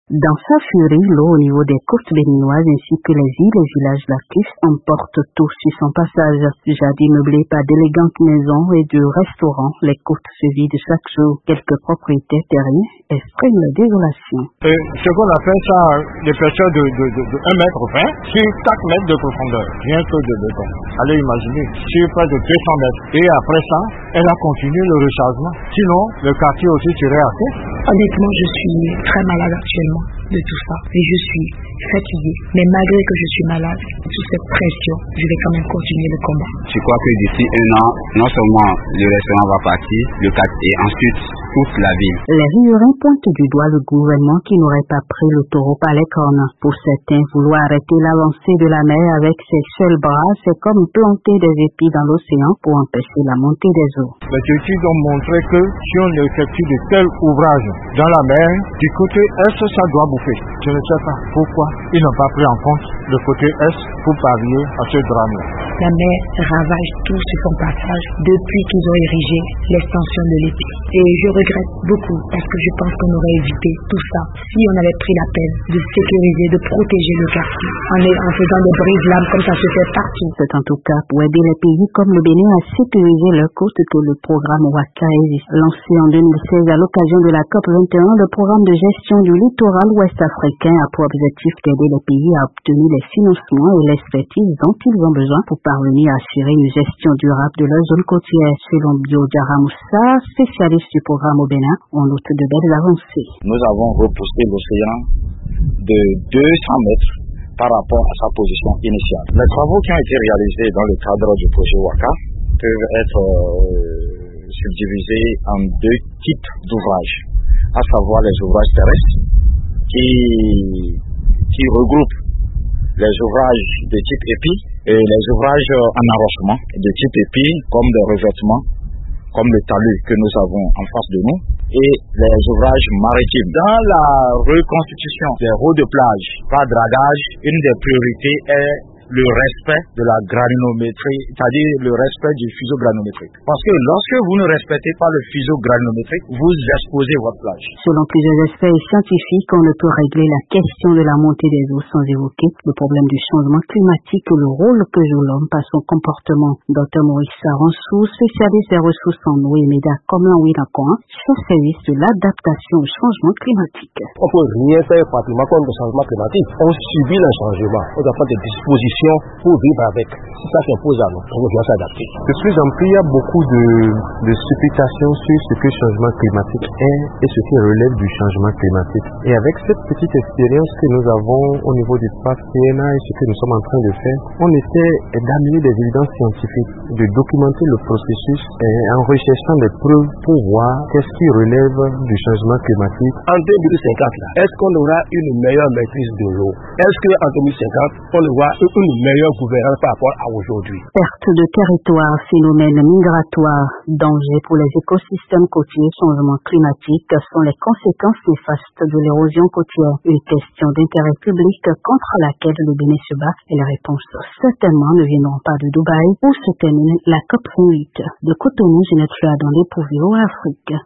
Dans sa furie, l'eau au niveau des côtes béninoises ainsi que les îles et villages lacustres emportent tout sur son passage. Jardins meublés par d'élégantes maisons et de restaurants, les côtes se vident chaque jour. Quelques propriétaires terriens expriment la désolation. Ce qu'on appelle ça, l'épaisseur de 1,20 m sur 4 mètres de profondeur, rien que de béton. Allez imaginer, sur près de 200 mètres. Et après ça, elle a continué le rechargement. Sinon, le quartier aussi serait à terre. Honnêtement, je suis très malade actuellement de tout ça. Et je suis fatiguée. Mais malgré que je suis malade, sous cette pression, je vais quand même continuer le combat. Je crois que d'ici 1 an, non seulement le restaurant va partir, le quartier, et ensuite toute la ville. Les riverains pointent du doigt le gouvernement qui n'aurait pas pris le taureau par les cornes. Pour certains, vouloir arrêter l'avancée de la mer avec ses seuls bras, c'est comme planter des épis dans l'océan pour empêcher la montée des eaux. Les études ont montré que si on effectue de tels ouvrages dans la mer, du côté est, ça doit bouffer. Je ne sais pas pourquoi ils n'ont pas pris en compte le côté est pour pallier à ce drame-là. La mer ravage tout sur son passage depuis qu'ils ont érigé l'extension de l'épée. Et je regrette beaucoup parce que je pense qu'on aurait évité tout ça si on avait pris la peine de sécuriser, de protéger le quartier en faisant des brise-lames comme ça se fait partout. C'est en tout cas pour aider les pays comme le Bénin à sécuriser leurs côtes que le programme WACA existe. Lancé en 2016 à l'occasion de la COP21, le programme de gestion du littoral ouest-africain a pour objectif d'aider les pays à obtenir les financements et l'expertise dont ils ont besoin pour parvenir à assurer une gestion durable de leur zone côtière. Selon Biodjara Moussa, spécialiste du programme au Bénin, on note de belles avancées. Nous avons repoussé l'océan de 200 mètres par rapport à sa position initiale. Les travaux qui ont été réalisés dans le cadre du projet WACA peuvent être subdivisés en 2 types d'ouvrages, à savoir les ouvrages terrestres qui regroupent les ouvrages de type épi et les ouvrages en enrochement de type épi comme des revêtements, comme le talus que nous avons en face de nous, et les ouvrages maritimes. Dans la reconstitution des routes de plage par dragage, une des priorités est le respect de la granulométrie, c'est-à-dire le respect du fuseau granulométrique. Parce que lorsque vous ne respectez pas le fuseau granulométrique, vous exposez votre plage. Selon plusieurs experts scientifiques, on ne peut régler la question de la montée des eaux sans évoquer le problème du changement climatique et le rôle que joue l'homme par son comportement. Dr Maurice Saransou, spécialiste des ressources en eau et médias communs chef service de l'adaptation au changement climatique. On ne peut rien faire pratiquement contre le changement climatique. On subit le changement. On doit prendre des dispositions pour vivre avec. Si ça s'impose à nous, on doit s'adapter. De plus en plus, il y a beaucoup de supputations sur ce que le changement climatique est et ce qui relève du changement climatique. Et avec cette petite expérience que nous avons au niveau du parc PNA et ce que nous sommes en train de faire, on essaie d'amener des évidences scientifiques, de documenter le processus en recherchant des preuves pour voir qu'est-ce qui relève du changement climatique. En 2050, est-ce qu'on aura une meilleure maîtrise de l'eau? Est-ce qu'en 2050, on aura une meilleure gouvernance par rapport à aujourd'hui? Perte de territoire, phénomène migratoire, danger pour les écosystèmes côtiers, changement climatique sont les conséquences néfastes de l'érosion côtière. Une question d'intérêt public contre laquelle le Bénin se bat et les réponses certainement ne viendront pas de Dubaï où se termine la COP28. De Cotonou, Ginette Fladon, pour VOA Afrique.